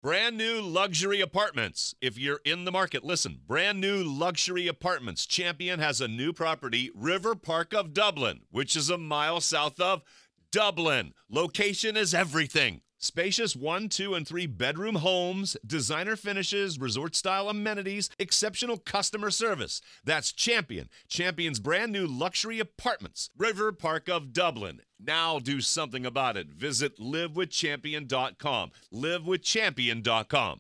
Brand new luxury apartments. If you're in the market, listen. Brand new luxury apartments. Champion has a new property, River Park of Dublin, which is a mile south of Dublin. Location is everything. Spacious 1, 2, and 3 bedroom homes, designer finishes, resort-style amenities, exceptional customer service. That's Champion. Champion's brand new luxury apartments, River Park of Dublin. Now do something about it. Visit livewithchampion.com. Livewithchampion.com.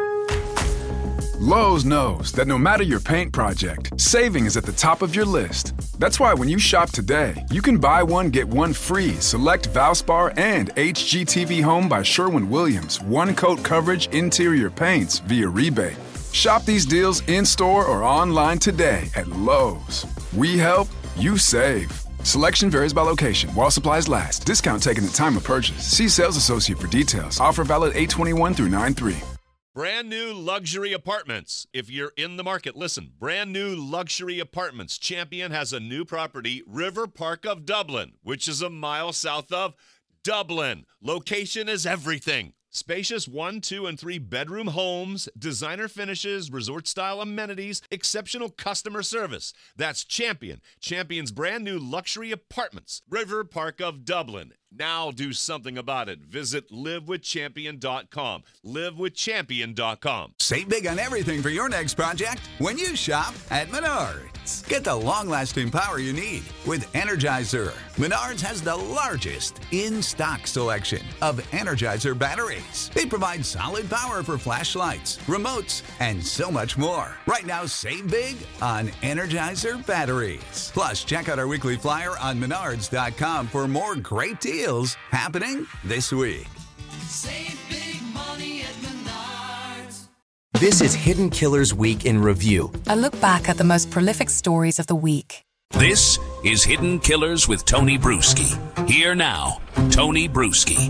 Lowe's knows that no matter your paint project, saving is at the top of your list. That's why when you shop today, you can buy one, get one free. Select Valspar and HGTV Home by Sherwin-Williams. One-coat coverage interior paints via rebate. Shop these deals in-store or online today at Lowe's. We help, you save. Selection varies by location. While supplies last. Discount taken at time of purchase. See sales associate for details. Offer valid 8/21 through 9/3. Brand new luxury apartments. If you're in the market, listen. Brand new luxury apartments. Champion has a new property, River Park of Dublin, which is a mile south of Dublin. Location is everything. Spacious 1, 2, and 3 bedroom homes, designer finishes, resort-style amenities, exceptional customer service. That's Champion. Champion's brand new luxury apartments, River Park of Dublin. Now do something about it. Visit livewithchampion.com. Livewithchampion.com. Save big on everything for your next project when you shop at Menards. Get the long-lasting power you need with Energizer. Menards has the largest in-stock selection of Energizer batteries. They provide solid power for flashlights, remotes, and so much more. Right now, save big on Energizer batteries. Plus, check out our weekly flyer on Menards.com for more great deals happening this week. Save big money at Menards. This is Hidden Killers Week in Review. A look back at the most prolific stories of the week. This is Hidden Killers with Tony Bruschi. Here now, Tony Bruschi.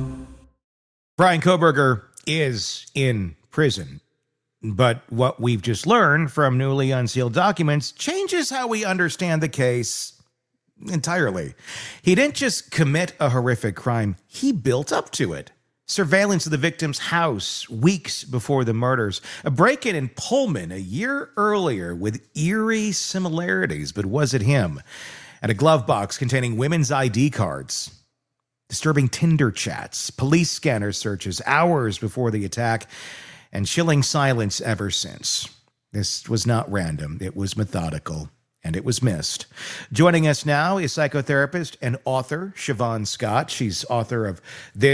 Bryan Kohberger is in prison. But what we've just learned from newly unsealed documents changes how we understand the case entirely. He didn't just commit a horrific crime, he built up to it. Surveillance of the victim's house weeks before the murders. A break-in in Pullman a year earlier with eerie similarities, but was it him? And a glove box containing women's ID cards. Disturbing Tinder chats, police scanner searches hours before the attack, and chilling silence ever since. This was not random. It was methodical. And it was missed. Joining us now is psychotherapist and author Siobhan Scott. She's author of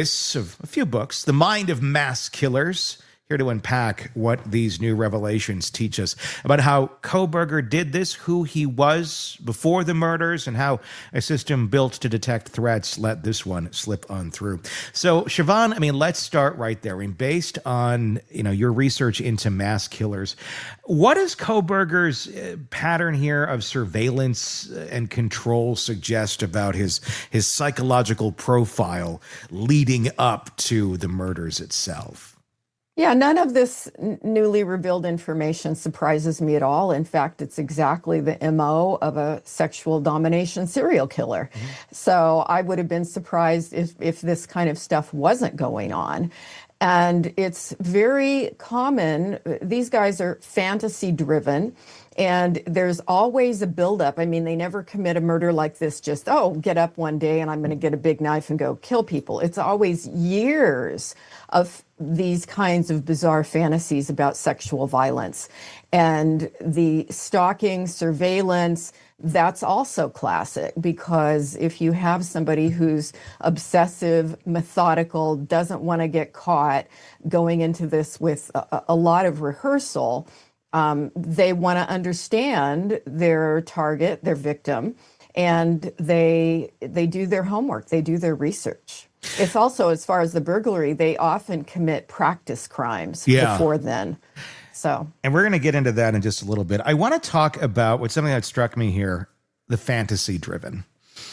a few books, The Mind of Mass Killers. Here to unpack what these new revelations teach us about how Kohberger did this, who he was before the murders, and how a system built to detect threats let this one slip on through. So, Siobhan, let's start right there. Based on your research into mass killers, what does Kohberger's pattern here of surveillance and control suggest about his psychological profile leading up to the murders itself? Yeah, none of this newly revealed information surprises me at all. In fact, it's exactly the MO of a sexual domination serial killer. Mm-hmm. So I would have been surprised if this kind of stuff wasn't going on. And it's very common. These guys are fantasy driven. And there's always a buildup. They never commit a murder like this, just, get up one day and I'm going to get a big knife and go kill people. It's always years of these kinds of bizarre fantasies about sexual violence. And the stalking, surveillance, that's also classic, because if you have somebody who's obsessive, methodical, doesn't want to get caught, going into this with a lot of rehearsal, they want to understand their target, their victim, and they do their homework, they do their research. It's also, as far as the burglary, they often commit practice crimes before then. And we're going to get into that in just a little bit. I want to talk about something that struck me here, the fantasy driven.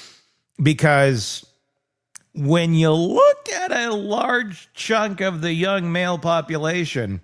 Because when you look at a large chunk of the young male population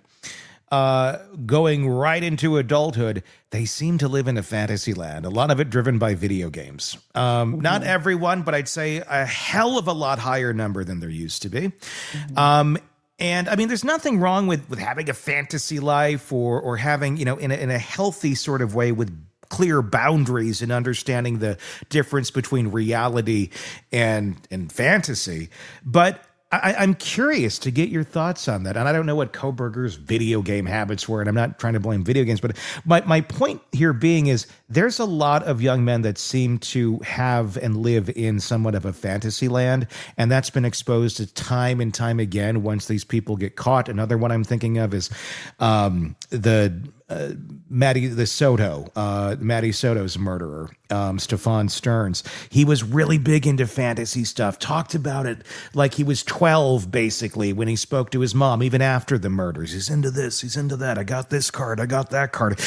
going right into adulthood, they seem to live in a fantasy land. A lot of it driven by video games. Not everyone, but I'd say a hell of a lot higher number than there used to be. And I mean, there's nothing wrong with having a fantasy life or having, in a healthy sort of way with clear boundaries and understanding the difference between reality and fantasy. But I'm curious to get your thoughts on that. And I don't know what Kohberger's video game habits were, and I'm not trying to blame video games, but my point here being is there's a lot of young men that seem to have and live in somewhat of a fantasy land, and that's been exposed to time and time again once these people get caught. Another one I'm thinking of is Matty Soto's murderer, Stefan Stearns. He was really big into fantasy stuff, talked about it like he was 12, basically, when he spoke to his mom, even after the murders. He's into this, he's into that. I got this card, I got that card.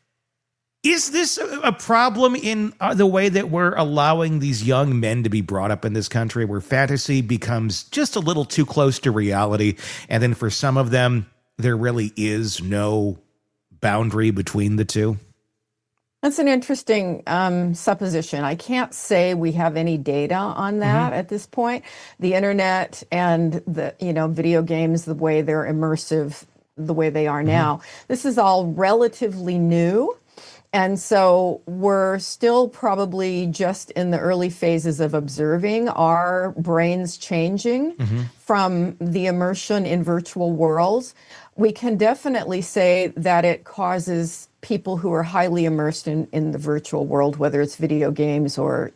Is this a problem in the way that we're allowing these young men to be brought up in this country, where fantasy becomes just a little too close to reality, and then for some of them, there really is no boundary between the two? That's an interesting supposition. I can't say we have any data on that at this point. The internet and the video games, the way they're immersive, the way they are now, this is all relatively new. And so we're still probably just in the early phases of observing our brains changing from the immersion in virtual worlds. We can definitely say that it causes people who are highly immersed in the virtual world, whether it's video games or,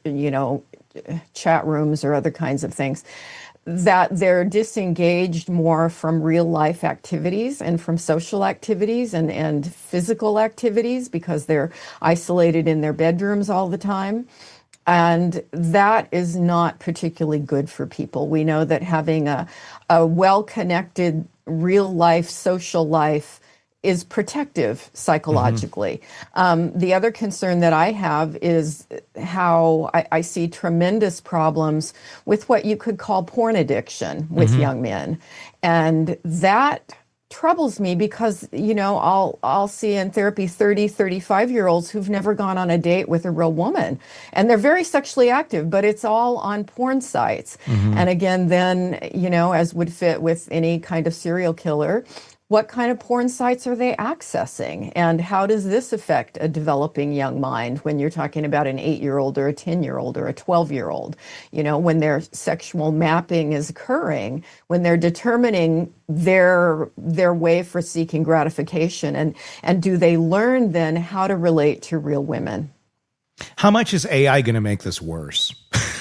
chat rooms or other kinds of things, that they're disengaged more from real life activities and from social activities and physical activities because they're isolated in their bedrooms all the time. And that is not particularly good for people. We know that having a well-connected real life, social life is protective psychologically. The other concern that I have is how I see tremendous problems with what you could call porn addiction with young men. And that troubles me because, I'll see in therapy 30, 35-year-olds who've never gone on a date with a real woman. And they're very sexually active, but it's all on porn sites. And again, then, as would fit with any kind of serial killer, what kind of porn sites are they accessing? And how does this affect a developing young mind when you're talking about an 8-year-old or a 10-year-old or a 12-year-old? When their sexual mapping is occurring, when they're determining their way for seeking gratification, and do they learn then how to relate to real women? How much is AI going to make this worse?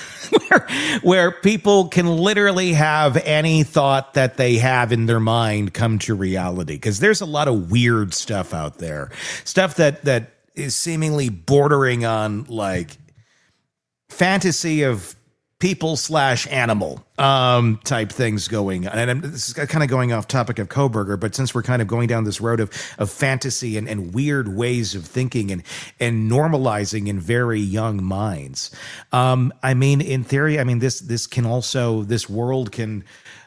where people can literally have any thought that they have in their mind come to reality. Because there's a lot of weird stuff out there. Stuff that is seemingly bordering on like fantasy of people/animal type things going on. And this is kind of going off topic of Kohberger, but since we're kind of going down this road of fantasy and weird ways of thinking and normalizing in very young minds. In theory, this world can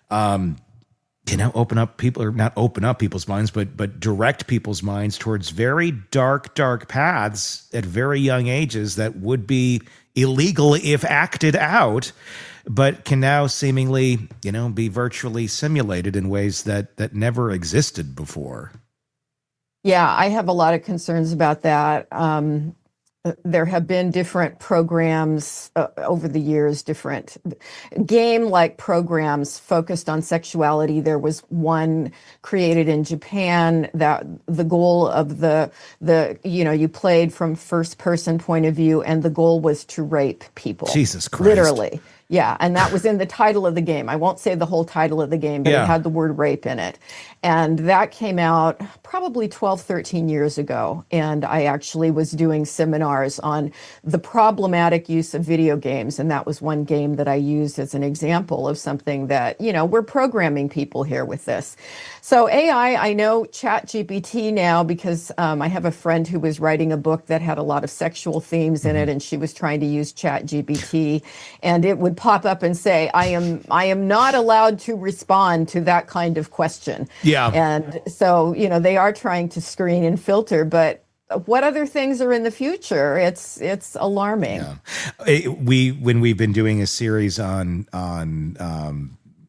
open up people, or not open up people's minds, but direct people's minds towards very dark paths at very young ages that would be illegal if acted out, but can now seemingly, be virtually simulated in ways that never existed before. Yeah, I have a lot of concerns about that. There have been different programs over the years, different game-like programs focused on sexuality. There was one created in Japan that the goal of you played from first-person point of view, and the goal was to rape people. Jesus Christ. Literally. Yeah, and that was in the title of the game. I won't say the whole title of the game, but it had the word rape in it. And that came out probably 12, 13 years ago. And I actually was doing seminars on the problematic use of video games. And that was one game that I used as an example of something that, we're programming people here with this. So AI, I know ChatGPT now because I have a friend who was writing a book that had a lot of sexual themes in it, and she was trying to use ChatGPT, and it would pop up and say, I am not allowed to respond to that kind of question. Yeah. And so, they are trying to screen and filter, but what other things are in the future? It's alarming. Yeah. When we've been doing a series on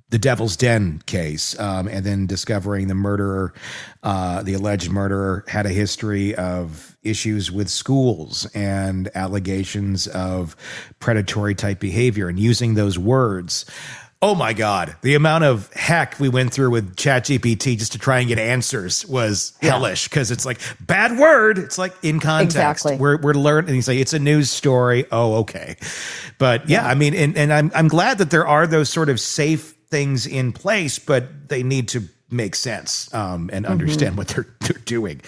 the Devil's Den case, and then discovering the murderer, the alleged murderer, had a history of issues with schools and allegations of predatory type behavior, and using those words. Oh my God, the amount of heck we went through with ChatGPT just to try and get answers was hellish, because it's like, bad word. It's like, in context. Exactly. We're learning. And he's like, it's a news story. Oh, okay. But yeah, I mean, and I'm glad that there are those sort of safe things in place, but they need to make sense and understand what they're doing.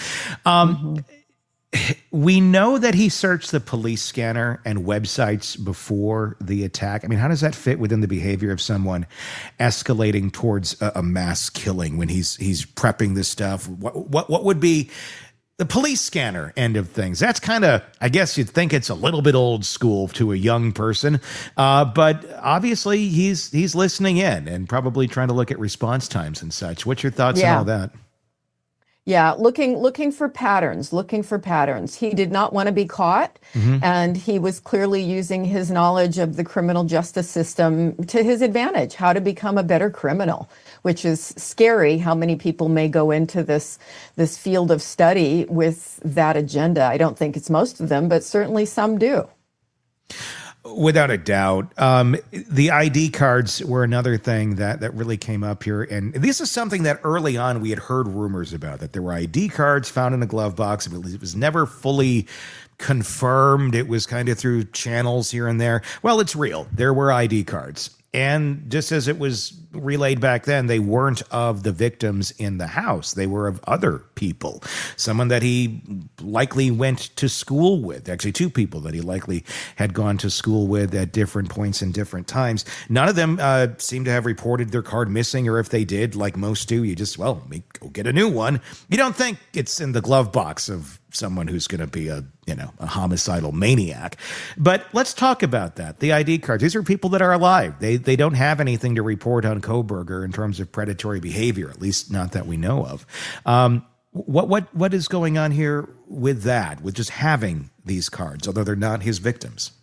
We know that he searched the police scanner and websites before the attack. I mean, how does that fit within the behavior of someone escalating towards a mass killing when he's prepping this stuff? What would be the police scanner end of things? That's kind of, I guess you'd think it's a little bit old school to a young person, but obviously he's listening in and probably trying to look at response times and such. What's your thoughts on all that? Yeah, looking for patterns, He did not want to be caught, and he was clearly using his knowledge of the criminal justice system to his advantage, how to become a better criminal, which is scary how many people may go into this field of study with that agenda. I don't think it's most of them, but certainly some do. Without a doubt. The ID cards were another thing that really came up here. And this is something that early on we had heard rumors about, that there were ID cards found in a glove box. It was never fully confirmed. It was kind of through channels here and there. Well, it's real. There were ID cards. And just as it was relayed back then, they weren't of the victims in the house. They were of other people, someone that he likely went to school with, actually two people that he likely had gone to school with at different points and different times. None of them seem to have reported their card missing, or if they did, like most do, you just, well, go get a new one. You don't think it's in the glove box of someone who's going to be a homicidal maniac. But let's talk about that. The ID cards. These are people that are alive. They don't have anything to report on Kohberger in terms of predatory behavior, at least not that we know of. What is going on here with that, with just having these cards, although they're not his victims?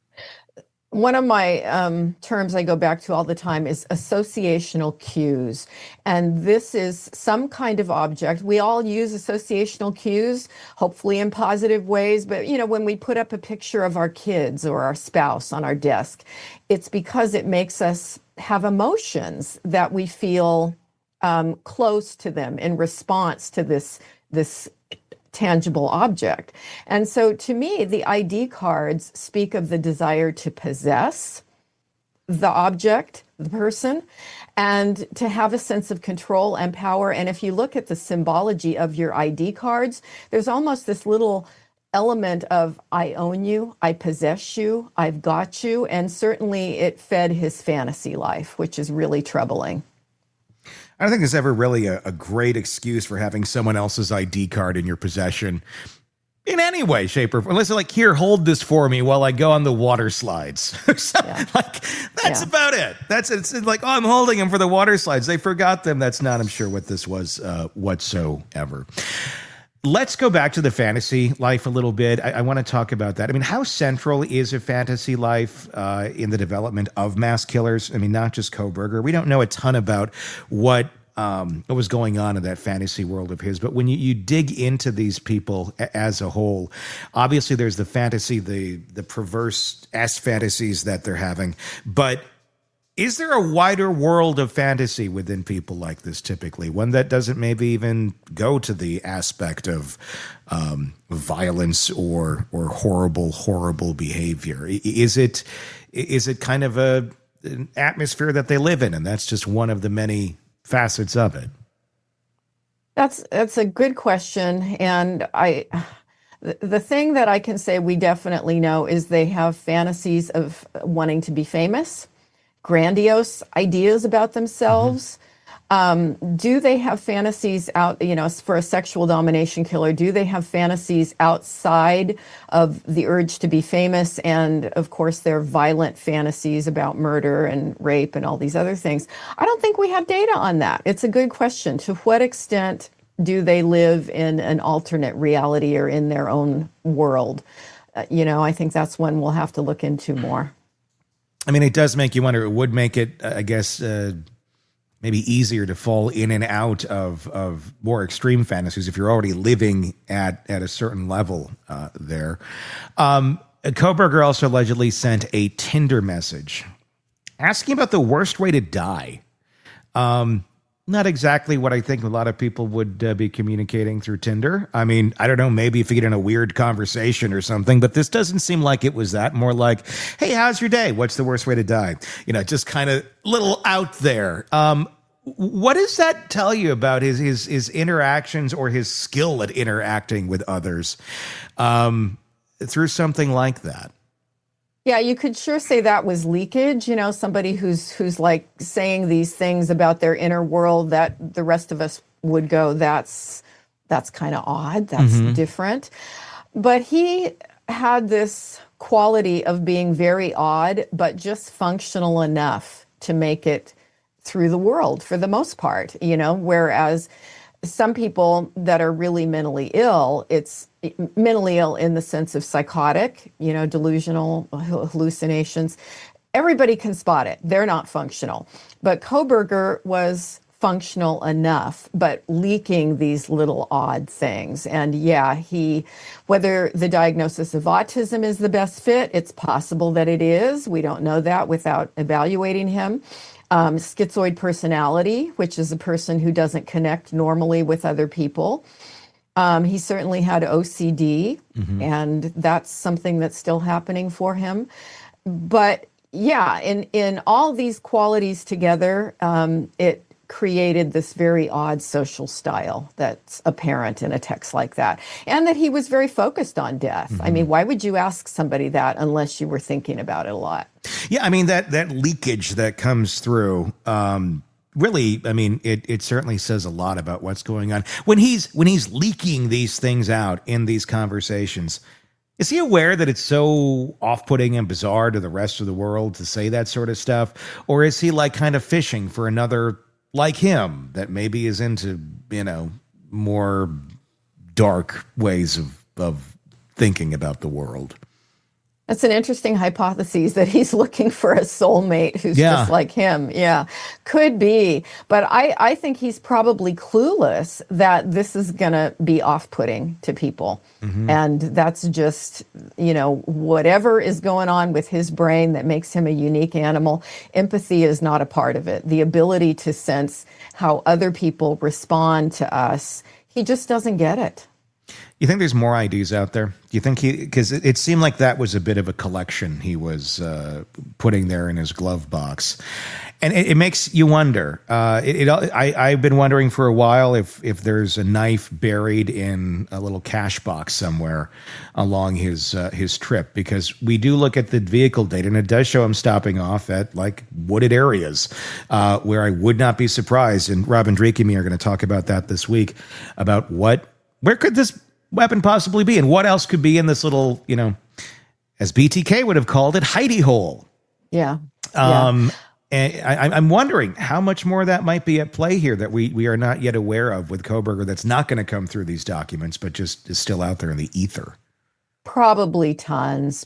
One of my terms I go back to all the time is associational cues. And this is some kind of object. We all use associational cues, hopefully in positive ways. But, when we put up a picture of our kids or our spouse on our desk, it's because it makes us have emotions that we feel close to them in response to this tangible object. And so to me, the ID cards speak of the desire to possess the object, the person, and to have a sense of control and power. And if you look at the symbology of your ID cards, there's almost this little element of I own you, I possess you, I've got you. And certainly it fed his fantasy life, which is really troubling. I don't think there's ever really a great excuse for having someone else's ID card in your possession in any way, shape, or form. Unless they're like, here, hold this for me while I go on the water slides. That's about it. It's like, oh, I'm holding them for the water slides. They forgot them. That's not, I'm sure, what this was whatsoever. Let's go back to the fantasy life a little bit. I want to talk about that. I mean, how central is a fantasy life in the development of mass killers? I mean, not just Kohberger. We don't know a ton about what was going on in that fantasy world of his. But when you dig into these people as a whole, obviously there's the fantasy, the perverse fantasies that they're having. But is there a wider world of fantasy within people like this typically? One that doesn't maybe even go to the aspect of violence or horrible behavior? Is it kind of an atmosphere that they live in, and that's just one of the many facets of it? That's a good question. And the thing that I can say we definitely know is they have fantasies of wanting to be famous, grandiose ideas about themselves. Do they have fantasies out, for a sexual domination killer, do they have fantasies outside of the urge to be famous? And of course, their violent fantasies about murder and rape and all these other things. I don't think we have data on that. It's a good question. To what extent do they live in an alternate reality or in their own world? I think that's one we'll have to look into more. I mean, it does make you wonder. It would make it, I guess, maybe easier to fall in and out of more extreme fantasies if you're already living at a certain level there. Kohberger also allegedly sent a Tinder message asking about the worst way to die. Not exactly what I think a lot of people would be communicating through Tinder. I mean, I don't know, maybe if you get in a weird conversation or something, but this doesn't seem like it was that. More like, hey, how's your day? What's the worst way to die? You know, just kind of little out there. What does that tell you about his interactions or his skill at interacting with others through something like that? Yeah, you could sure say that was leakage, you know, somebody who's like saying these things about their inner world that the rest of us would go, that's kind of odd, that's different. But he had this quality of being very odd, but just functional enough to make it through the world for the most part, you know, whereas some people that are really mentally ill, it's mentally ill in the sense of psychotic, you know, delusional hallucinations. Everybody can spot it. They're not functional. But Kohberger was functional enough, but leaking these little odd things. And yeah, whether the diagnosis of autism is the best fit, it's possible that it is. We don't know that without evaluating him. Schizoid personality, which is a person who doesn't connect normally with other people. He certainly had OCD, and that's something that's still happening for him. But yeah, in all these qualities together, it created this very odd social style that's apparent in a text like that. And that he was very focused on death. I mean, why would you ask somebody that unless you were thinking about it a lot? Yeah, I mean, that leakage that comes through, really, I mean, it certainly says a lot about what's going on. When he's leaking these things out in these conversations, is he aware that it's so off-putting and bizarre to the rest of the world to say that sort of stuff? Or is he like kind of fishing for another like him that maybe is into, you know, more dark ways of thinking about the world? That's an interesting hypothesis that he's looking for a soulmate who's just like him. Yeah, could be. But I think he's probably clueless that this is going to be off-putting to people. And that's just, you know, whatever is going on with his brain that makes him a unique animal. Empathy is not a part of it. The ability to sense how other people respond to us, he just doesn't get it. You think there's more IDs out there? Do you think because it seemed like that was a bit of a collection he was putting there in his glove box. And it makes you wonder. I've been wondering for a while if there's a knife buried in a little cash box somewhere along his trip, because we do look at the vehicle data and it does show him stopping off at like wooded areas where I would not be surprised. And Rob and Drake and me are going to talk about that this week, about where could this weapon possibly be, and what else could be in this little, you know, as BTK would have called it, hidey hole. Yeah. And I'm wondering how much more of that might be at play here that we are not yet aware of with Kohberger, that's not going to come through these documents, but just is still out there in the ether. Probably tons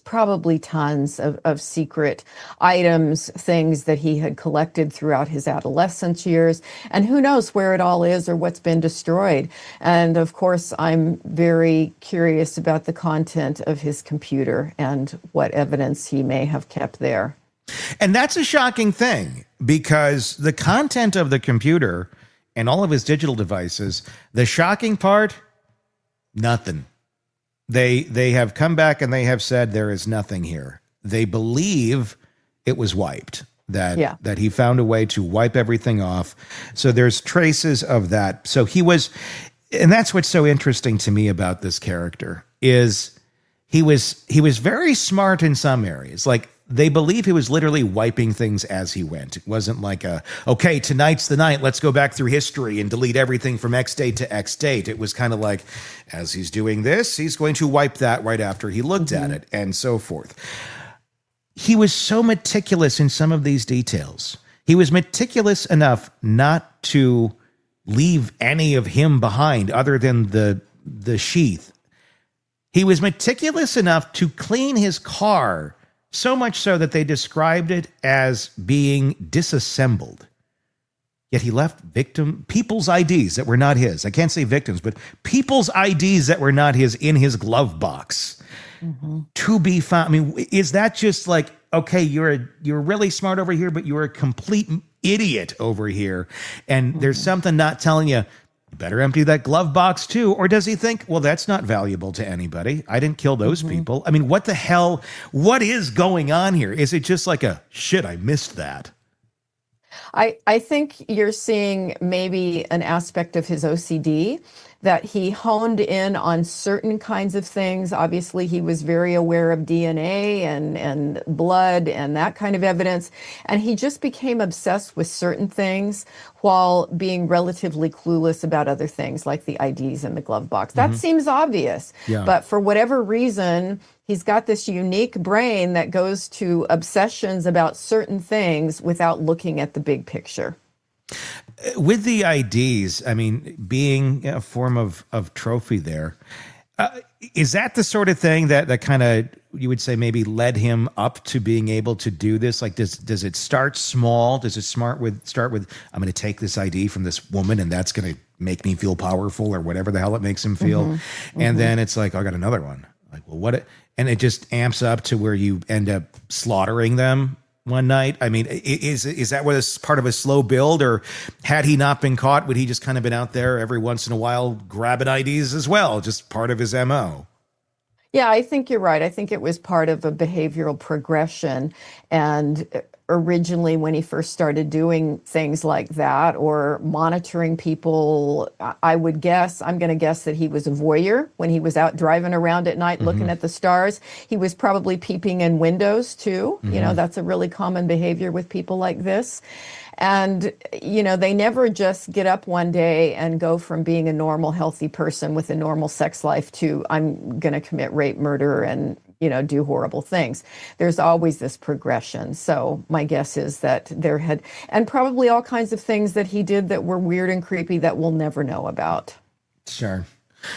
of secret items, things that he had collected throughout his adolescence years. And who knows where it all is or what's been destroyed. And of course, I'm very curious about the content of his computer and what evidence he may have kept there. And that's a shocking thing, because the content of the computer and all of his digital devices, the shocking part, nothing. They have come back and they have said there is nothing here. They believe it was wiped, that he found a way to wipe everything off. So there's traces of that. So he was, and that's what's so interesting to me about this character, is he was very smart in some areas. Like, they believe he was literally wiping things as he went. It wasn't like okay, tonight's the night, let's go back through history and delete everything from X date to X date. It was kind of like, as he's doing this, he's going to wipe that right after he looked at it, and so forth. He was so meticulous in some of these details. He was meticulous enough not to leave any of him behind other than the sheath. He was meticulous enough to clean his car, so much so that they described it as being disassembled. Yet he left people's IDs that were not his. I can't say victims, but people's IDs that were not his in his glove box to be found. I mean, is that just like, okay, you're really smart over here, but you're a complete idiot over here, and there's something not telling you, you better empty that glove box too? Or does he think, well, that's not valuable to anybody. I didn't kill those people. I mean, what the hell? What is going on here? Is it just like a, shit, I missed that? I think you're seeing maybe an aspect of his OCD, that he honed in on certain kinds of things. Obviously, he was very aware of DNA and blood and that kind of evidence. And he just became obsessed with certain things while being relatively clueless about other things like the IDs in the glove box. That seems obvious. Yeah. But for whatever reason, he's got this unique brain that goes to obsessions about certain things without looking at the big picture. With the IDs, I mean, being a form of trophy there, is that the sort of thing that kind of, you would say, maybe led him up to being able to do this? Like, does it start small? Does it start with, I'm going to take this ID from this woman and that's going to make me feel powerful, or whatever the hell it makes him feel? And then it's like, I got another one. Like, well, what? And it just amps up to where you end up slaughtering them one night. I mean, is that what is part of a slow build, or had he not been caught, would he just kind of been out there every once in a while grabbing IDs as well, just part of his MO? Yeah, I think you're right. I think it was part of a behavioral progression. And originally, when he first started doing things like that or monitoring people, I'm going to guess that he was a voyeur when he was out driving around at night looking at the stars. He was probably peeping in windows too. You know, that's a really common behavior with people like this. And, you know, they never just get up one day and go from being a normal, healthy person with a normal sex life to, I'm going to commit rape, murder, and, you know, do horrible things. There's always this progression. So my guess is that and probably all kinds of things that he did that were weird and creepy that we'll never know about. Sure.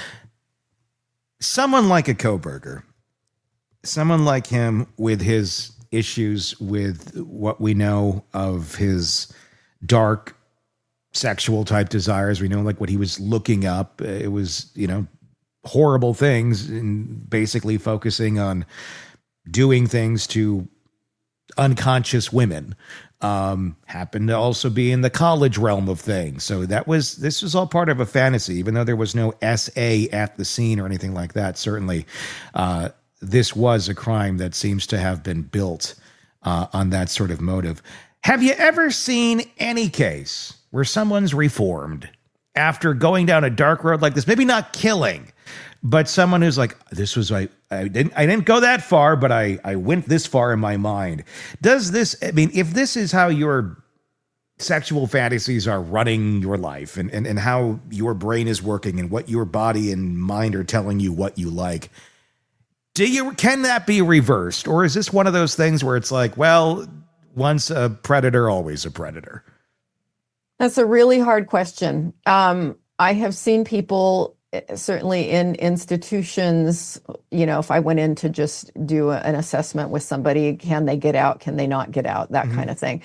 Someone like a Kohberger, someone like him with his issues with what we know of his dark sexual type desires. We know like what he was looking up. It was, you know, horrible things, and basically focusing on doing things to unconscious women. Happened to also be in the college realm of things. So this was all part of a fantasy, even though there was no SA at the scene or anything like that. Certainly, this was a crime that seems to have been built on that sort of motive. Have you ever seen any case where someone's reformed after going down a dark road like this? Maybe not killing, but someone who's like, this was, I didn't go that far, but I went this far in my mind. Does this, I mean, if this is how your sexual fantasies are running your life, and how your brain is working and what your body and mind are telling you what you like, can that be reversed? Or is this one of those things where it's like, well, once a predator, always a predator? That's a really hard question. I have seen people, certainly in institutions, you know, if I went in to just do an assessment with somebody, can they get out? Can they not get out? That kind of thing.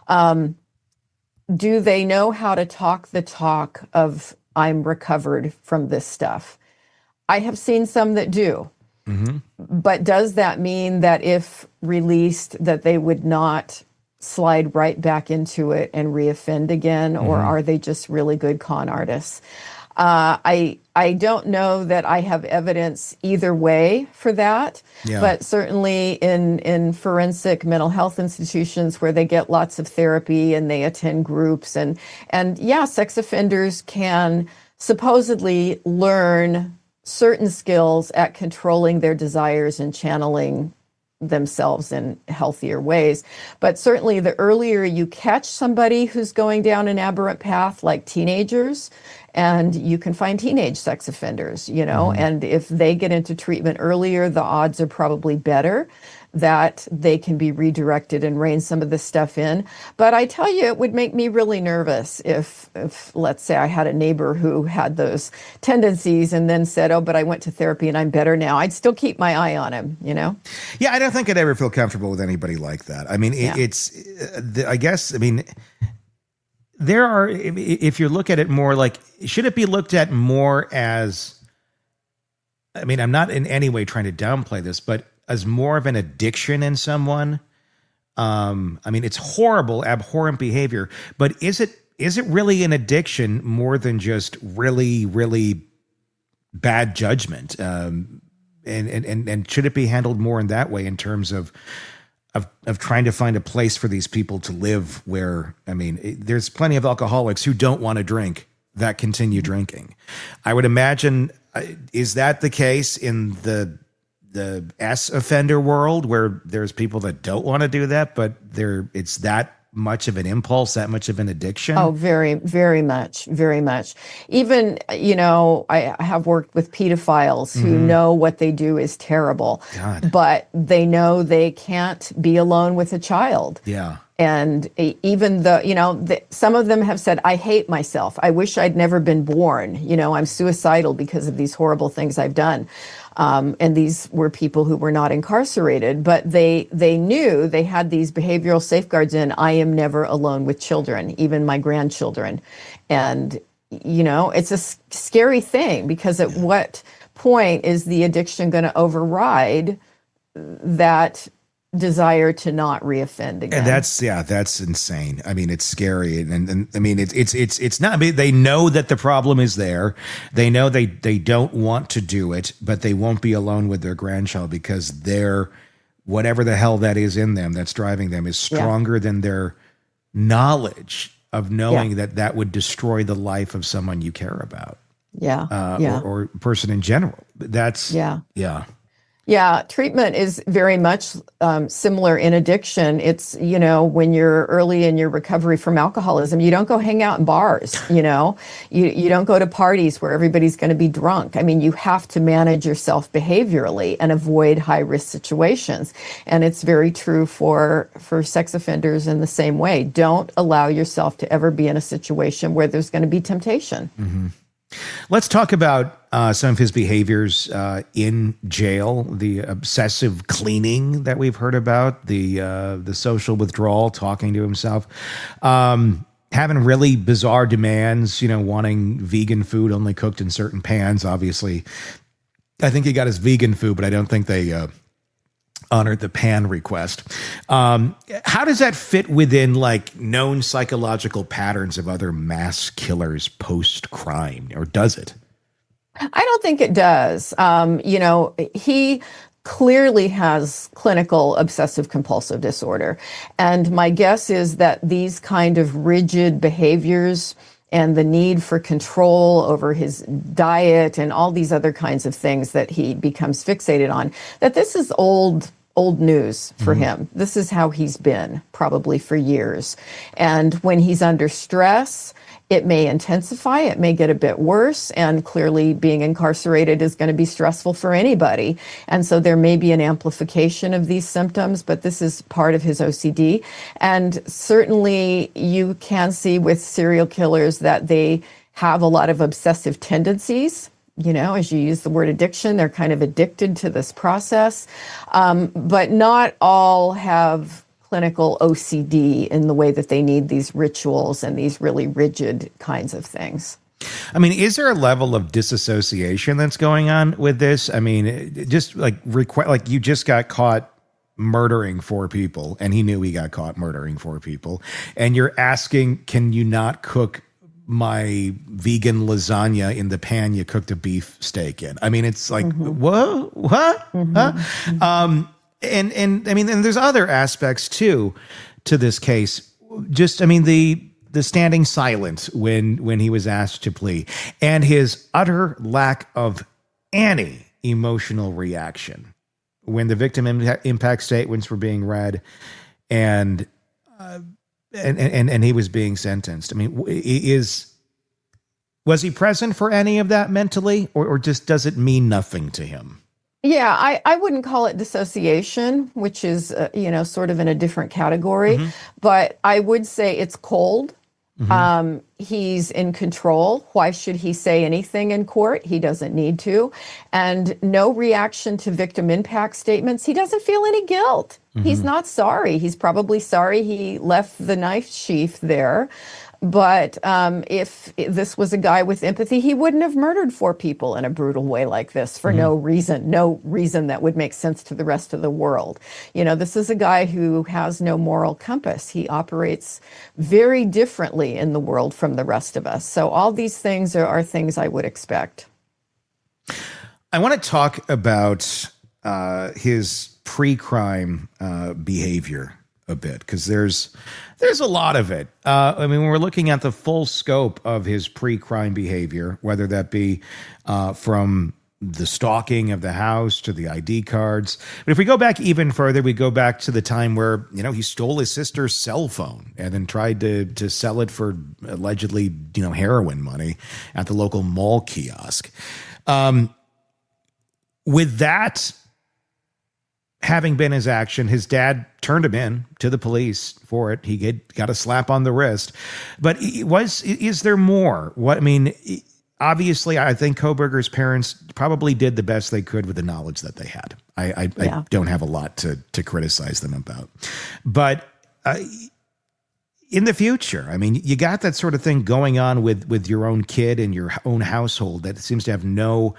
Do they know how to talk the talk of, I'm recovered from this stuff? I have seen some that do. But does that mean that if released, that they would not slide right back into it and reoffend again? Or are they just really good con artists? I don't know that I have evidence either way for that, but certainly in forensic mental health institutions where they get lots of therapy and they attend groups, and yeah, sex offenders can supposedly learn certain skills at controlling their desires and channeling themselves in healthier ways. But certainly the earlier you catch somebody who's going down an aberrant path, like teenagers, and you can find teenage sex offenders, you know, and if they get into treatment earlier, the odds are probably better that they can be redirected and rein some of this stuff in. But I tell you, it would make me really nervous if let's say I had a neighbor who had those tendencies and then said, oh, but I went to therapy and I'm better now. I'd still keep my eye on him, you know? Yeah, I don't think I'd ever feel comfortable with anybody like that. I mean, I guess, I mean, there are, if you look at it more like, should it be looked at more as, I mean, I'm not in any way trying to downplay this, but as more of an addiction in someone? I mean, it's horrible, abhorrent behavior, but is it really an addiction more than just really, really bad judgment? And should it be handled more in that way in terms of trying to find a place for these people to live where, I mean, there's plenty of alcoholics who don't want to drink that continue drinking. I would imagine, is that the case in the S offender world where there's people that don't want to do that, but it's that much of an impulse, that much of an addiction? Oh, very, very much, very much. Even, I have worked with pedophiles who know what they do is terrible, but they know they can't be alone with a child. Yeah. And even some of them have said, I hate myself. I wish I'd never been born. I'm suicidal because of these horrible things I've done. And these were people who were not incarcerated, but they knew they had these behavioral safeguards in. I am never alone with children, even my grandchildren. And, it's a scary thing because at what point is the addiction going to override that desire to not reoffend again? And that's insane. I mean, it's scary. And I mean, it's not, I mean, they know that the problem is there. They know they don't want to do it, but they won't be alone with their grandchild because whatever the hell that is in them that's driving them is stronger than their knowledge of knowing that would destroy the life of someone you care about. Or person in general. That's, Yeah, treatment is very much similar in addiction. It's, when you're early in your recovery from alcoholism, you don't go hang out in bars, you don't go to parties where everybody's going to be drunk. I mean, you have to manage yourself behaviorally and avoid high-risk situations. And it's very true for sex offenders in the same way. Don't allow yourself to ever be in a situation where there's going to be temptation. Mm-hmm. Let's talk about some of his behaviors in jail, the obsessive cleaning that we've heard about, the social withdrawal, talking to himself, having really bizarre demands, wanting vegan food only cooked in certain pans. Obviously, I think he got his vegan food, but I don't think they honored the pan request. How does that fit within known psychological patterns of other mass killers post-crime, or does it? I don't think it does. He clearly has clinical obsessive compulsive disorder. And my guess is that these kind of rigid behaviors and the need for control over his diet and all these other kinds of things that he becomes fixated on, that this is old news for him. This is how he's been probably for years. And when he's under stress, it may intensify, it may get a bit worse, and clearly being incarcerated is going to be stressful for anybody. And so there may be an amplification of these symptoms, but this is part of his OCD. And certainly you can see with serial killers that they have a lot of obsessive tendencies. As you use the word addiction, they're kind of addicted to this process. But not all have clinical OCD in the way that they need these rituals and these really rigid kinds of things. I mean, is there a level of disassociation that's going on with this? I mean, just you just got caught murdering 4 people, and he knew he got caught murdering 4 people, and you're asking, can you not cook my vegan lasagna in the pan you cooked a beef steak in? I mean, it's like, what? Huh? And I mean, and there's other aspects too to this case. Just, I mean, the standing silent when he was asked to plea, and his utter lack of any emotional reaction when the victim impact statements were being read, and he was being sentenced. I mean, was he present for any of that mentally, or just does it mean nothing to him? Yeah, I wouldn't call it dissociation, which is, sort of in a different category, but I would say it's cold. He's in control. Why should he say anything in court? He doesn't need to. And no reaction to victim impact statements. He doesn't feel any guilt. He's not sorry. He's probably sorry he left the knife sheath there. But if this was a guy with empathy, he wouldn't have murdered 4 people in a brutal way like this for no reason that would make sense to the rest of the world. You know, this is a guy who has no moral compass. He operates very differently in the world from the rest of us. So all these things are things I would expect. I want to talk about his pre-crime behavior a bit, because there's a lot of it. I mean, when we're looking at the full scope of his pre-crime behavior, whether that be from the stalking of the house to the ID cards. But if we go back even further, we go back to the time where, you know, he stole his sister's cell phone and then tried to sell it for allegedly, you know, heroin money at the local mall kiosk. With that having been his action, his dad turned him in to the police for it. He got a slap on the wrist. But is there more? What I mean, obviously, I think Kohberger's parents probably did the best they could with the knowledge that they had. I don't have a lot to criticize them about. But in the future, I mean, you got that sort of thing going on with your own kid and your own household that seems to have no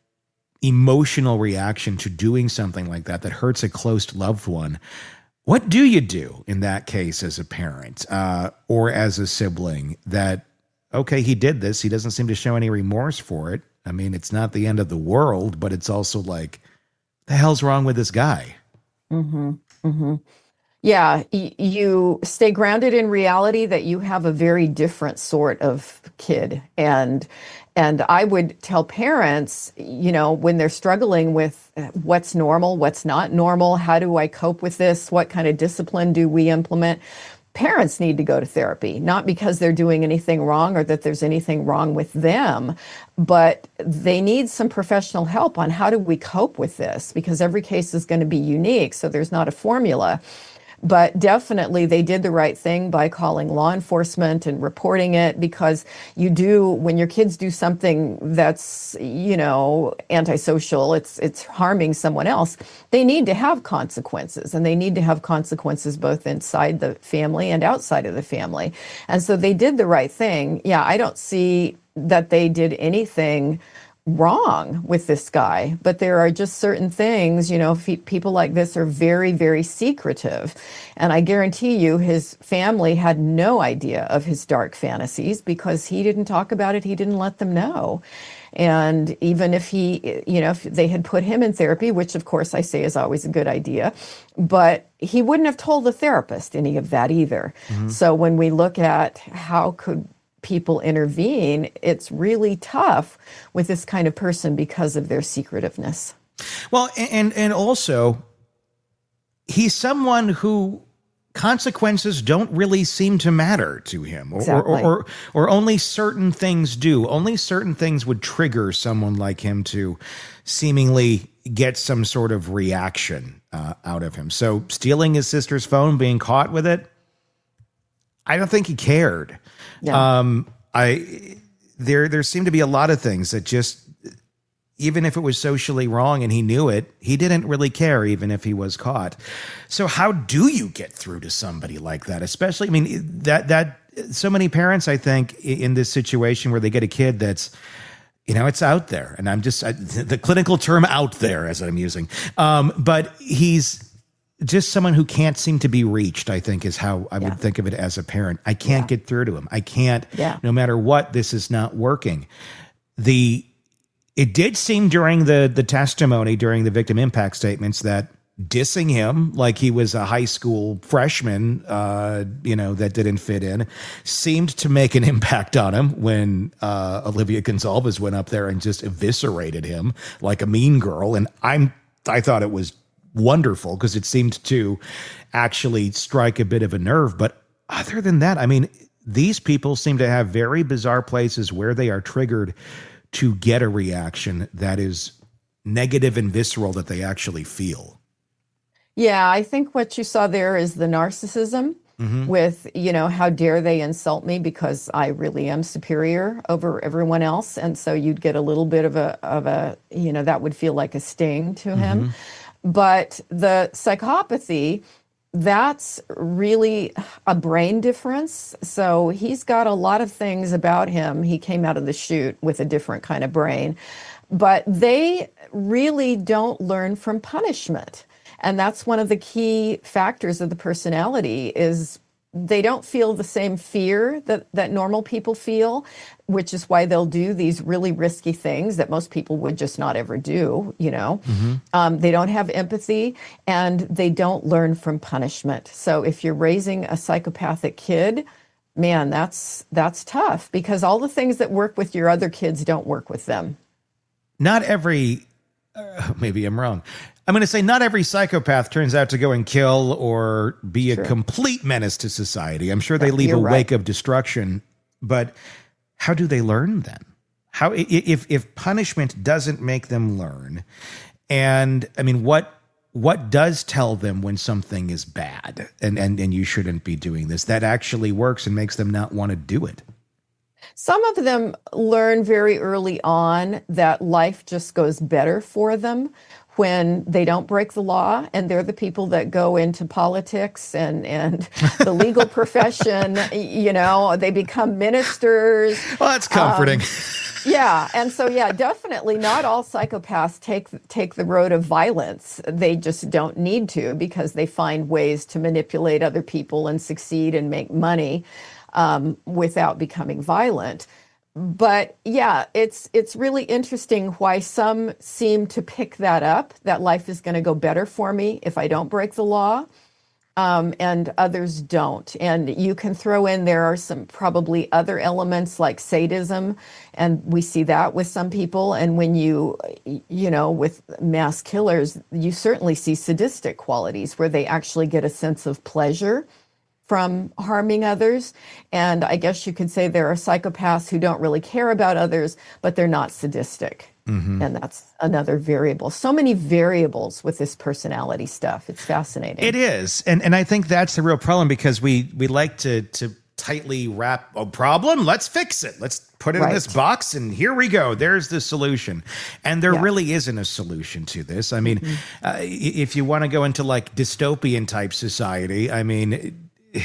emotional reaction to doing something like that hurts a close loved one. What do you do in that case as a parent or as a sibling that, okay, he did this, he doesn't seem to show any remorse for it? I mean, it's not the end of the world, but it's also like, the hell's wrong with this guy? Mm-hmm. Mm-hmm. Yeah, you stay grounded in reality that you have a very different sort of kid. And I would tell parents, you know, when they're struggling with what's normal, what's not normal, how do I cope with this? What kind of discipline do we implement? Parents need to go to therapy, not because they're doing anything wrong or that there's anything wrong with them, but they need some professional help on how do we cope with this, because every case is going to be unique. So there's not a formula. But definitely they did the right thing by calling law enforcement and reporting it, because you do, when your kids do something that's, you know, antisocial, it's harming someone else, they need to have consequences, and they need to have consequences both inside the family and outside of the family. And so they did the right thing. Yeah, I don't see that they did anything wrong with this guy, but there are just certain things, you know, people like this are very, very secretive. And I guarantee you his family had no idea of his dark fantasies because he didn't talk about it. He didn't let them know. And even if he, you know, if they had put him in therapy, which of course I say is always a good idea, but he wouldn't have told the therapist any of that either. Mm-hmm. So when we look at how could people intervene, it's really tough with this kind of person because of their secretiveness. Well, and also, he's someone who consequences don't really seem to matter to him, Exactly. or only certain things do. Only certain things would trigger someone like him to seemingly get some sort of reaction out of him. So stealing his sister's phone, being caught with it, I don't think he cared. Yeah. There seemed to be a lot of things that just, even if it was socially wrong and he knew it, he didn't really care, even if he was caught. So how do you get through to somebody like that? Especially, I mean, that so many parents, I think, in this situation where they get a kid that's, you know, it's out there, and the clinical term out there as I'm using, but he's just someone who can't seem to be reached, I think, is how I would think of it as a parent. I can't get through to him. I can't, no matter what, this is not working. It did seem during the testimony, during the victim impact statements, that dissing him like he was a high school freshman, you know, that didn't fit in, seemed to make an impact on him when Olivia Gonzalez went up there and just eviscerated him like a mean girl. And I thought it was wonderful because it seemed to actually strike a bit of a nerve. But other than that, I mean, these people seem to have very bizarre places where they are triggered to get a reaction that is negative and visceral that they actually feel. Yeah, I think what you saw there is the narcissism with, you know, how dare they insult me because I really am superior over everyone else. And so you'd get a little bit of a, you know, that would feel like a sting to him. But the psychopathy that's really a brain difference. So he's got a lot of things about him. He came out of the chute with a different kind of brain, but they really don't learn from punishment. And that's one of the key factors of the personality is they don't feel the same fear that normal people feel, which is why they'll do these really risky things that most people would just not ever do, you know. They don't have empathy and they don't learn from punishment. So if you're raising a psychopathic kid, man, that's tough because all the things that work with your other kids don't work with them. Not every, maybe I'm wrong. I'm going to say not every psychopath turns out to go and kill or be a complete menace to society. I'm sure they leave a wake of destruction, but how do they learn then? How if punishment doesn't make them learn, and I mean, what does tell them when something is bad and you shouldn't be doing this that actually works and makes them not want to do it? Some of them learn very early on that life just goes better for them when they don't break the law, and they're the people that go into politics and the legal profession. You know, they become ministers. Well, that's comforting. Yeah, and so definitely not all psychopaths take the road of violence. They just don't need to because they find ways to manipulate other people and succeed and make money without becoming violent. But yeah, it's really interesting why some seem to pick that up, that life is going to go better for me if I don't break the law, and others don't. And you can throw in, there are some probably other elements like sadism, and we see that with some people. And when you know, with mass killers, you certainly see sadistic qualities where they actually get a sense of pleasure from harming others. And I guess you could say there are psychopaths who don't really care about others, but they're not sadistic. And that's another variable. So many variables with this personality stuff. It's fascinating. It is. And I think that's the real problem because we like to tightly wrap a problem. Let's fix it. Let's put it in this box and here we go. There's the solution. And there really isn't a solution to this. I mean, if you want to go into like dystopian type society, I mean,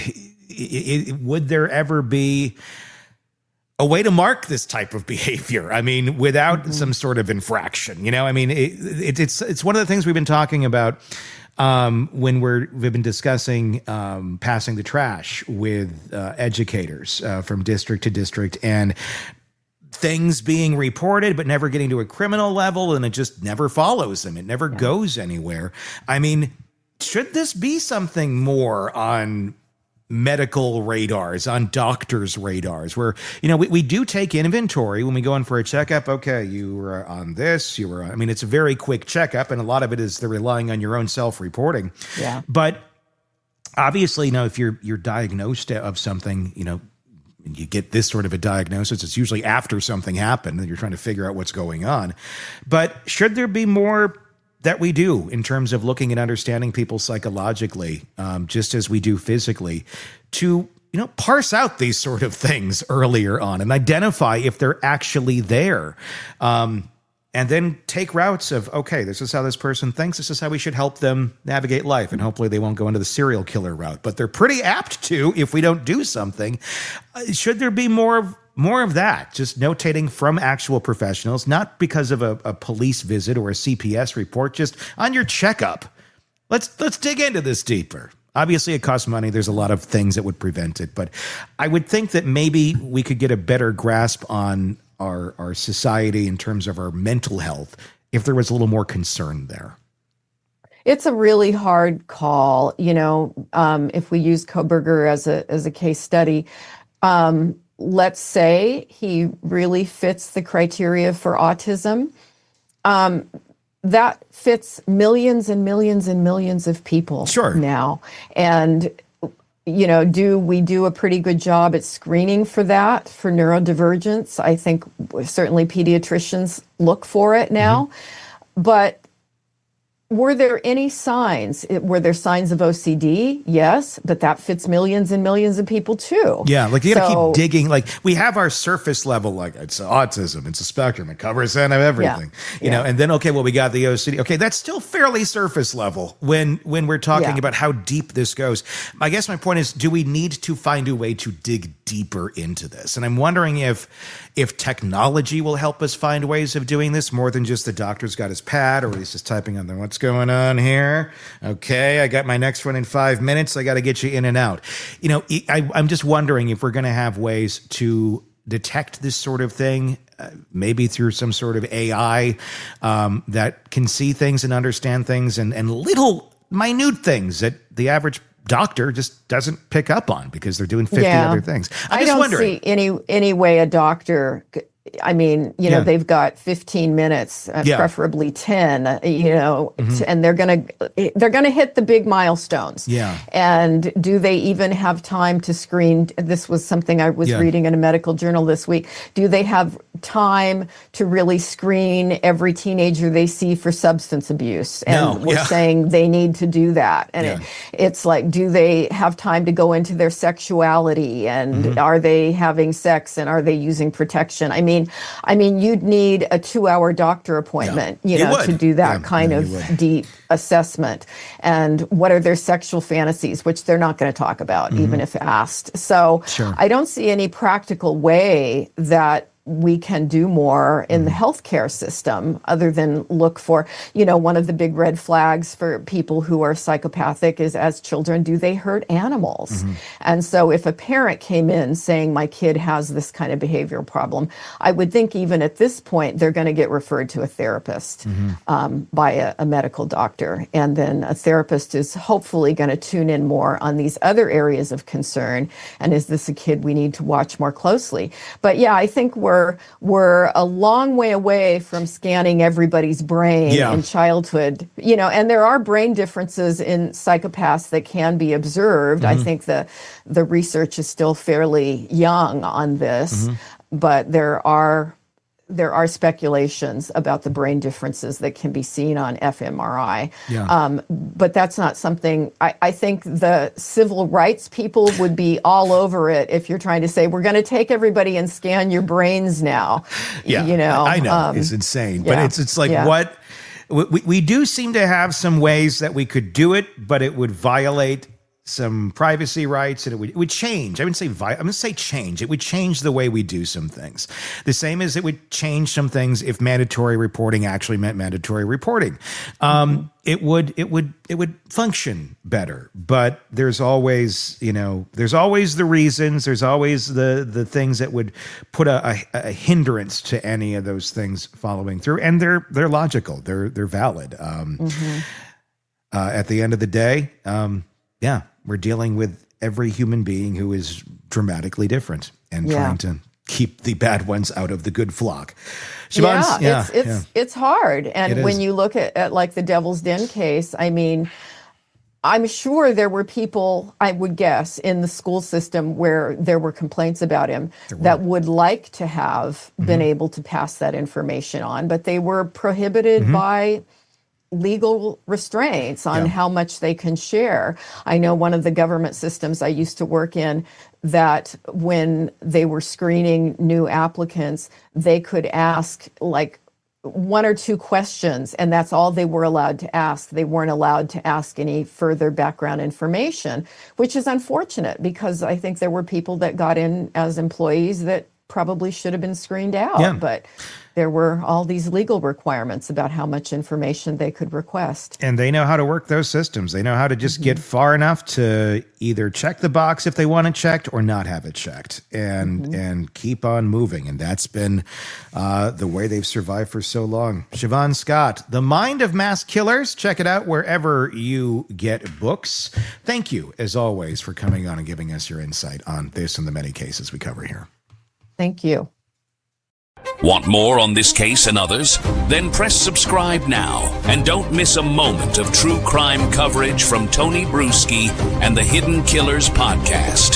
would there ever be a way to mark this type of behavior? I mean, without some sort of infraction, you know, I mean, it's one of the things we've been talking about when we've been discussing passing the trash with educators from district to district and things being reported, but never getting to a criminal level. And it just never follows them. It never goes anywhere. I mean, should this be something more on medical radars, on doctors' radars, where, you know, we do take inventory when we go in for a checkup. Okay, you were on this, you were on, I mean, it's a very quick checkup, and a lot of it is they're relying on your own self-reporting. Yeah. But obviously, you know, if you're diagnosed of something, you know, you get this sort of a diagnosis, it's usually after something happened and you're trying to figure out what's going on. But should there be more that we do in terms of looking and understanding people psychologically, just as we do physically, to, you know, parse out these sort of things earlier on and identify if they're actually there, and then take routes of, okay, this is how this person thinks, this is how we should help them navigate life, and hopefully they won't go into the serial killer route, but they're pretty apt to if we don't do something. Should there be more of that, just notating from actual professionals, not because of a police visit or a CPS report, just on your checkup? Let's dig into this deeper. Obviously, it costs money. There's a lot of things that would prevent it, but I would think that maybe we could get a better grasp on our society in terms of our mental health if there was a little more concern there. It's a really hard call. You know, if we use Kohberger as a case study, let's say he really fits the criteria for autism. That fits millions and millions and millions of people now. And, you know, do we do a pretty good job at screening for that, for neurodivergence? I think certainly pediatricians look for it now. But Were there any signs? Were there signs of OCD? Yes, but that fits millions and millions of people too. Yeah, like you got to keep digging. Like we have our surface level, like it's autism, it's a spectrum, it covers everything, you know. And then we got the OCD. Okay, that's still fairly surface level when we're talking about how deep this goes. I guess my point is, do we need to find a way to dig deeper into this? And I'm wondering if technology will help us find ways of doing this more than just the doctor's got his pad or he's just typing on there. What's going on here? Okay, I got my next one in 5 minutes. I got to get you in and out. You know, I'm just wondering if we're going to have ways to detect this sort of thing, maybe through some sort of AI that can see things and understand things and little minute things that the average doctor just doesn't pick up on because they're doing 50 other things. I don't see any way a doctor. I mean, you know, they've got 15 minutes, preferably 10, you know, and they're going to hit the big milestones. Yeah. And do they even have time to screen? This was something I was reading in a medical journal this week. Do they have time to really screen every teenager they see for substance abuse? And we're saying they need to do that. And it's like, do they have time to go into their sexuality? And are they having sex? And are they using protection? I mean, you'd need a 2-hour doctor appointment, you know, to do that kind of deep assessment. And what are their sexual fantasies, which they're not going to talk about, even if asked. So I don't see any practical way that we can do more in the healthcare system other than look for, you know, one of the big red flags for people who are psychopathic is as children, do they hurt animals? And so if a parent came in saying my kid has this kind of behavioral problem, I would think even at this point, they're going to get referred to a therapist by a medical doctor. And then a therapist is hopefully going to tune in more on these other areas of concern. And is this a kid we need to watch more closely? But yeah, I think we're a long way away from scanning everybody's brain in childhood, you know, and there are brain differences in psychopaths that can be observed. I think the research is still fairly young on this, but there are speculations about the brain differences that can be seen on fMRI. But that's not something, I think the civil rights people would be all over it if you're trying to say, we're going to take everybody and scan your brains now. You know, I know, it's insane. But it's like what, we do seem to have some ways that we could do it, but it would violate some privacy rights, and it would change. I wouldn't say I'm going to say change. It would change the way we do some things. The same as it would change some things if mandatory reporting actually meant mandatory reporting. It would function better. But there's always, you know, there's always the reasons. There's always the things that would put a hindrance to any of those things following through, and they're logical. They're valid. At the end of the day, we're dealing with every human being who is dramatically different and trying to keep the bad ones out of the good flock. Siobhan, it's hard. And when you look at like the Devil's Den case, I mean, I'm sure there were people, I would guess, in the school system where there were complaints about him that would like to have been able to pass that information on, but they were prohibited by legal restraints on how much they can share. I know one of the government systems I used to work in, that when they were screening new applicants, they could ask like 1 or 2 questions, and that's all they were allowed to ask. They weren't allowed to ask any further background information, which is unfortunate because I think there were people that got in as employees that probably should have been screened out, but there were all these legal requirements about how much information they could request. And they know how to work those systems. They know how to just get far enough to either check the box if they want it checked or not have it checked, and keep on moving. And that's been the way they've survived for so long. Siobhan Scott, The Mind of Mass Killers. Check it out wherever you get books. Thank you, as always, for coming on and giving us your insight on this and the many cases we cover here. Thank you. Want more on this case and others? Then press subscribe now and don't miss a moment of true crime coverage from Tony Bruschi and the Hidden Killers podcast.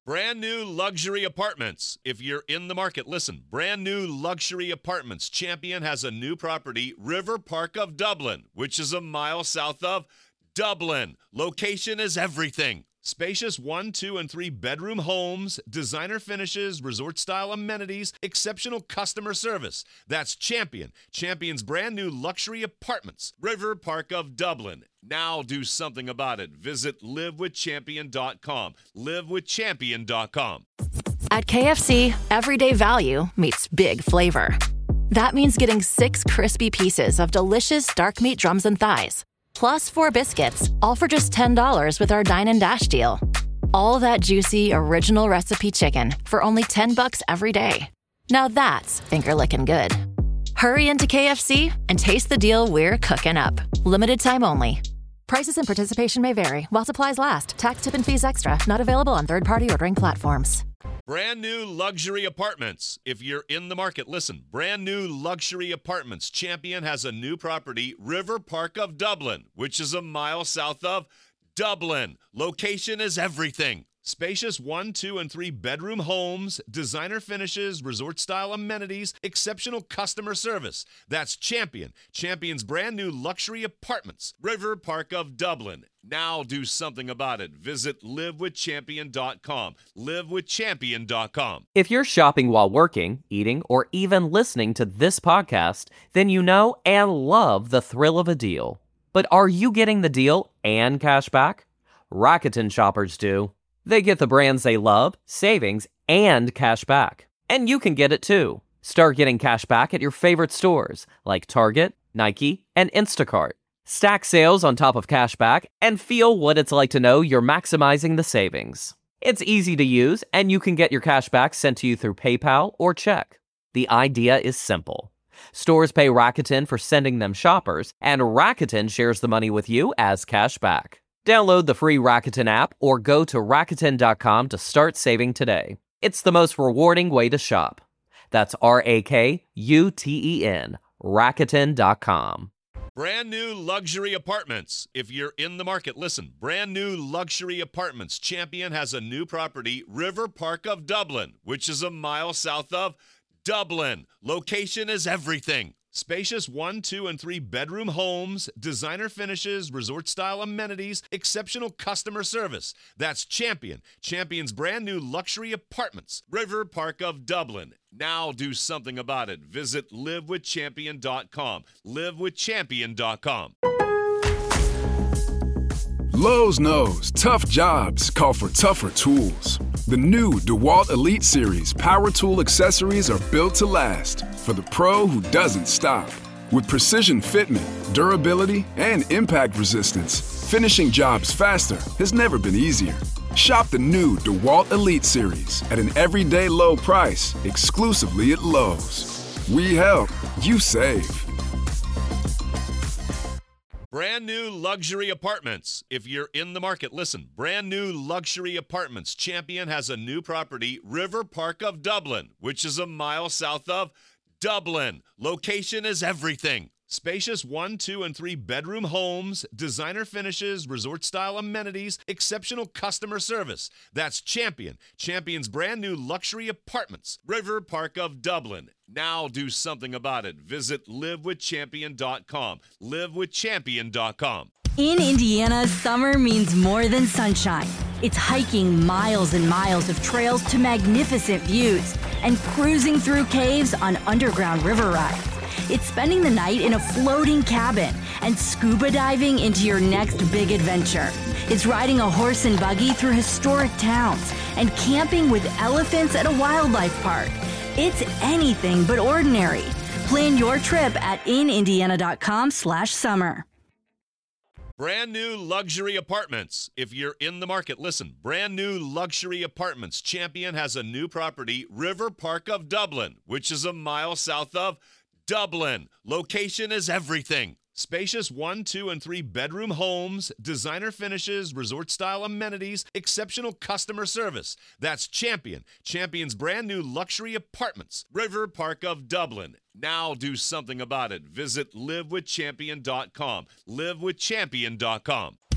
Brand new luxury apartments. If you're in the market, listen. Brand new luxury apartments. Champion has a new property, River Park of Dublin, which is a mile south of Dublin. Location is everything. Spacious 1, 2, and 3 bedroom homes, designer finishes, resort-style amenities, exceptional customer service. That's Champion. Champion's brand new luxury apartments, River Park of Dublin. Now do something about it. Visit livewithchampion.com. Livewithchampion.com. At KFC, everyday value meets big flavor. That means getting 6 crispy pieces of delicious dark meat drums and thighs, plus 4 biscuits, all for just $10 with our Dine and Dash deal. All that juicy, original recipe chicken for only $10 every day. Now that's finger-licking good. Hurry into KFC and taste the deal we're cooking up. Limited time only. Prices and participation may vary while supplies last. Tax, tip, and fees extra. Not available on third-party ordering platforms. Brand new luxury apartments. If you're in the market, listen. Brand new luxury apartments. Champion has a new property, River Park of Dublin, which is a mile south of Dublin. Location is everything. Spacious 1, 2, and 3 bedroom homes, designer finishes, resort-style amenities, exceptional customer service. That's Champion. Champion's brand new luxury apartments, River Park of Dublin. Now do something about it. Visit livewithchampion.com. Livewithchampion.com. If you're shopping while working, eating, or even listening to this podcast, then you know and love the thrill of a deal. But are you getting the deal and cash back? Rakuten shoppers do. They get the brands they love, savings, and cash back. And you can get it too. Start getting cash back at your favorite stores like Target, Nike, and Instacart. Stack sales on top of cash back and feel what it's like to know you're maximizing the savings. It's easy to use, and you can get your cash back sent to you through PayPal or check. The idea is simple. Stores pay Rakuten for sending them shoppers, and Rakuten shares the money with you as cash back. Download the free Rakuten app or go to Rakuten.com to start saving today. It's the most rewarding way to shop. That's RAKUTEN, Rakuten.com. Brand new luxury apartments. If you're in the market, listen. Brand new luxury apartments. Champion has a new property, River Park of Dublin, which is a mile south of Dublin. Location is everything. Spacious 1, 2, and 3 bedroom homes, designer finishes, resort-style amenities, exceptional customer service. That's Champion. Champion's brand new luxury apartments, River Park of Dublin. Now do something about it. Visit livewithchampion.com. Livewithchampion.com. Lowe's knows tough jobs call for tougher tools. The new DeWalt Elite Series power tool accessories are built to last for the pro who doesn't stop. With precision fitment, durability, and impact resistance, finishing jobs faster has never been easier. Shop the new DeWalt Elite Series at an everyday low price exclusively at Lowe's. We help, you save. Brand new luxury apartments. If you're in the market, listen. Brand new luxury apartments. Champion has a new property, River Park of Dublin, which is a mile south of Dublin. Location is everything. Spacious 1, 2, and 3 bedroom homes, designer finishes, resort-style amenities, exceptional customer service. That's Champion. Champion's brand new luxury apartments, River Park of Dublin. Now do something about it. Visit livewithchampion.com. Livewithchampion.com. In Indiana, summer means more than sunshine. It's hiking miles and miles of trails to magnificent views and cruising through caves on underground river rides. It's spending the night in a floating cabin and scuba diving into your next big adventure. It's riding a horse and buggy through historic towns and camping with elephants at a wildlife park. It's anything but ordinary. Plan your trip at inindiana.com/summer. Brand new luxury apartments. If you're in the market, listen. Brand new luxury apartments. Champion has a new property, River Park of Dublin, which is a mile south of Dublin. Location is everything. Spacious 1, 2, and 3 bedroom homes, designer finishes, resort-style amenities, exceptional customer service. That's Champion. Champion's brand new luxury apartments, River Park of Dublin. Now do something about it. Visit livewithchampion.com. Livewithchampion.com.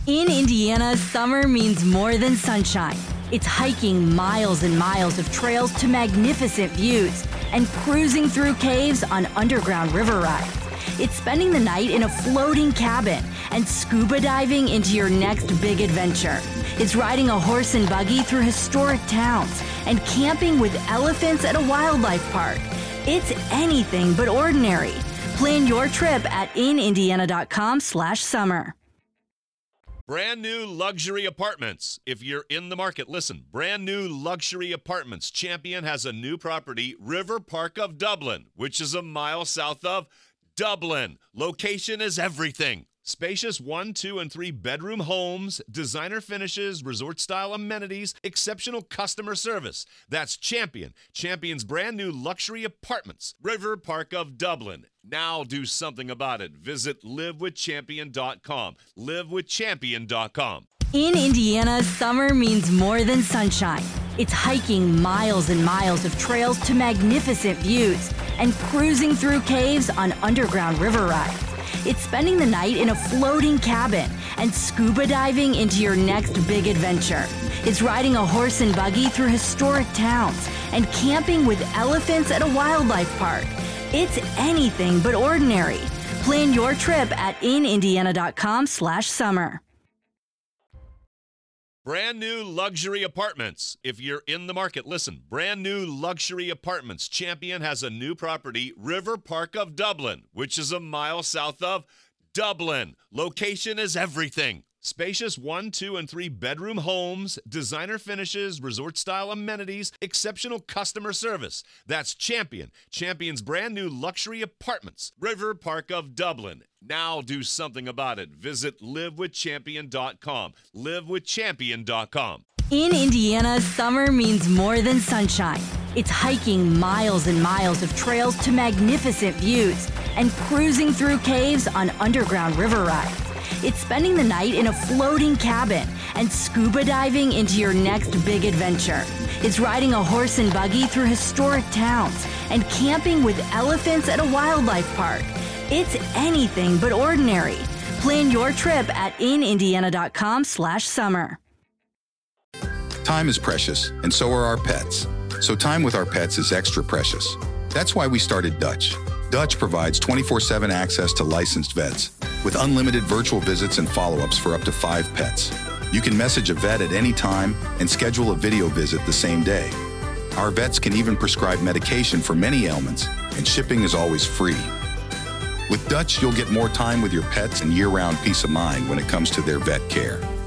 In Indiana, summer means more than sunshine. It's hiking miles and miles of trails to magnificent views and cruising through caves on underground river rides. It's spending the night in a floating cabin and scuba diving into your next big adventure. It's riding a horse and buggy through historic towns and camping with elephants at a wildlife park. It's anything but ordinary. Plan your trip at inindiana.com/summer. Brand new luxury apartments. If you're in the market, listen. Brand new luxury apartments. Champion has a new property, River Park of Dublin, which is a mile south of Dublin. Location is everything. Spacious 1, 2, and 3 bedroom homes, designer finishes, resort-style amenities, exceptional customer service. That's Champion. Champion's brand new luxury apartments, River Park of Dublin. Now do something about it. Visit livewithchampion.com. livewithchampion.com. In Indiana, summer means more than sunshine. It's hiking miles and miles of trails to magnificent views and cruising through caves on underground river rides. It's spending the night in a floating cabin and scuba diving into your next big adventure. It's riding a horse and buggy through historic towns and camping with elephants at a wildlife park. It's anything but ordinary. Plan your trip at inindiana.com/summer. Brand new luxury apartments. If you're in the market, listen. Brand new luxury apartments. Champion has a new property, River Park of Dublin, which is a mile south of Dublin. Location is everything. Spacious 1, 2, and 3 bedroom homes, designer finishes, resort-style amenities, exceptional customer service. That's Champion. Champion's brand new luxury apartments, River Park of Dublin. Now do something about it. Visit livewithchampion.com. livewithchampion.com. In Indiana, summer means more than sunshine. It's hiking miles and miles of trails to magnificent views and cruising through caves on underground river rides. It's spending the night in a floating cabin and scuba diving into your next big adventure. It's riding a horse and buggy through historic towns and camping with elephants at a wildlife park. It's anything but ordinary. Plan your trip at inindiana.com/summer. Time is precious, and so are our pets. So time with our pets is extra precious. That's why we started Dutch. Dutch provides 24/7 access to licensed vets with unlimited virtual visits and follow-ups for up to 5 pets. You can message a vet at any time and schedule a video visit the same day. Our vets can even prescribe medication for many ailments, and shipping is always free. With Dutch, you'll get more time with your pets and year-round peace of mind when it comes to their vet care.